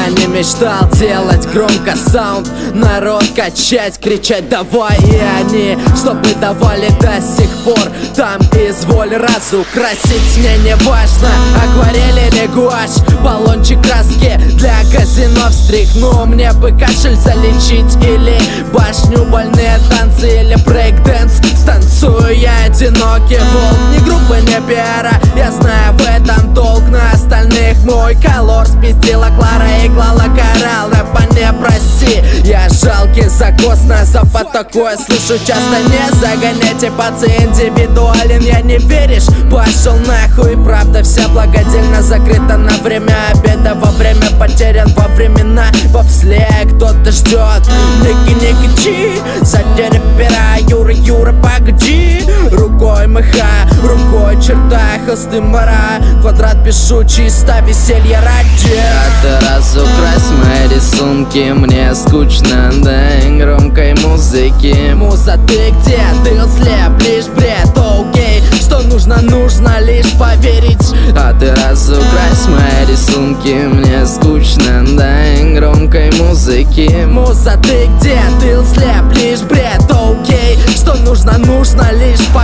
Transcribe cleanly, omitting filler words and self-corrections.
не мечтал делать громко саунд, народ качать, кричать давай, и они, чтобы давали до сих пор. Там изволь разукрасить, мне не важно, акварель или гуашь, баллончик краски для казино встряхну. Мне бы кашель залечить или башню, больные танцы или брейк-дэнс. Станцую я одинокий волк, ни группы, ни пиара, я знаю в этом толк. На остальных мой колор спиздила Клара и клала коралл. Рэпа не проси, я жалкий закос на запад, такое слышу часто. Не загоняйте, пацан индивидуален, я не веришь, пошел нахуй. Правда вся благодельно закрыта на время обеда, во время потерян во времена бобслея. Кто-то ждет, ники чи, сзади рэпера Юра, погоди. Рукой мыха, рукой черта, холсты мара, квадрат пишу чисто веселье ради. А ты разукрась мои рисунки, мне скучно, дай громкой музыки. Муза, ты где? Ты слеп, лишь бред, окей. Что нужно лишь поверить. А ты разукрась мои рисунки, мне скучно, дай громкой музыки. Муза, ты где? Ты слеп, лишь бред, окей. Что нужно лишь поверить.